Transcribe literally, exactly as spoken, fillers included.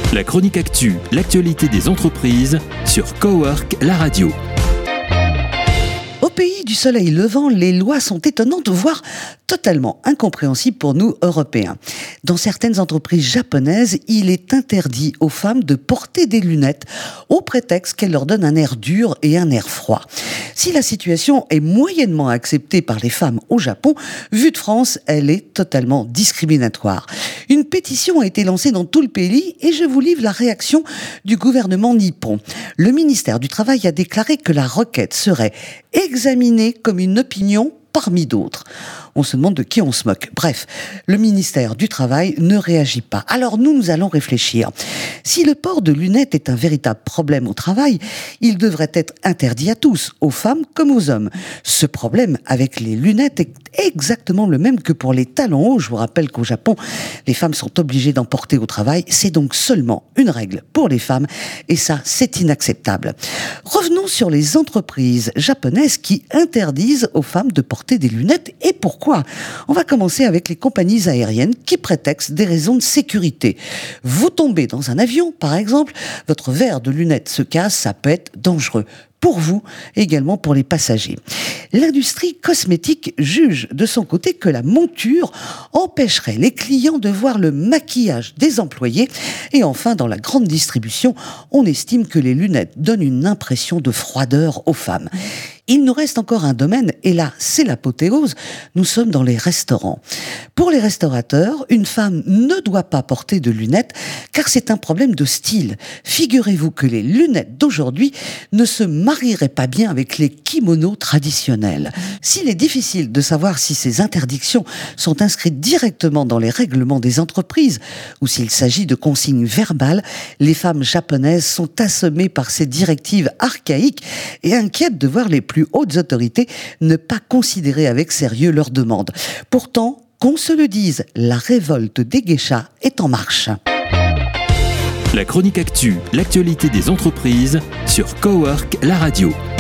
La chronique actu, l'actualité des entreprises sur Cowork, la radio. Au pays du soleil levant, les lois sont étonnantes, voire totalement incompréhensibles pour nous, Européens. Dans certaines entreprises japonaises, il est interdit aux femmes de porter des lunettes au prétexte qu'elles leur donnent un air dur et un air froid. Si la situation est moyennement acceptée par les femmes au Japon, vue de France, elle est totalement discriminatoire. Une pétition a été lancée dans tout le pays et je vous livre la réaction du gouvernement nippon. Le ministère du Travail a déclaré que la requête serait examinée comme une opinion parmi d'autres. On se demande de qui on se moque. Bref, le ministère du Travail ne réagit pas. Alors nous, nous allons réfléchir. Si le port de lunettes est un véritable problème au travail, il devrait être interdit à tous, aux femmes comme aux hommes. Ce problème avec les lunettes est exactement le même que pour les talons hauts. Je vous rappelle qu'au Japon, les femmes sont obligées d'en porter au travail. C'est donc seulement une règle pour les femmes et ça, c'est inacceptable. Revenons sur les entreprises japonaises qui interdisent aux femmes de porter des lunettes et pourquoi ? On va commencer avec les compagnies aériennes qui prétextent des raisons de sécurité. Vous tombez dans un avion, par exemple, votre verre de lunettes se casse, ça peut être dangereux. Pour vous, également pour les passagers. L'industrie cosmétique juge de son côté que la monture empêcherait les clients de voir le maquillage des employés. Et enfin, dans la grande distribution, on estime que les lunettes donnent une impression de froideur aux femmes. Il nous reste encore un domaine, et là, c'est l'apothéose. Nous sommes dans les restaurants. Pour les restaurateurs, une femme ne doit pas porter de lunettes, car c'est un problème de style. Figurez-vous que les lunettes d'aujourd'hui ne se marieraient pas bien avec les kimonos traditionnels. S'il est difficile de savoir si ces interdictions sont inscrites directement dans les règlements des entreprises, ou s'il s'agit de consignes verbales, les femmes japonaises sont assommées par ces directives archaïques et inquiètes de voir les plus hautes autorités ne pas considérer avec sérieux leurs demandes. Pourtant, qu'on se le dise, la révolte des geishas est en marche. La chronique actu, l'actualité des entreprises sur Cowork, la radio.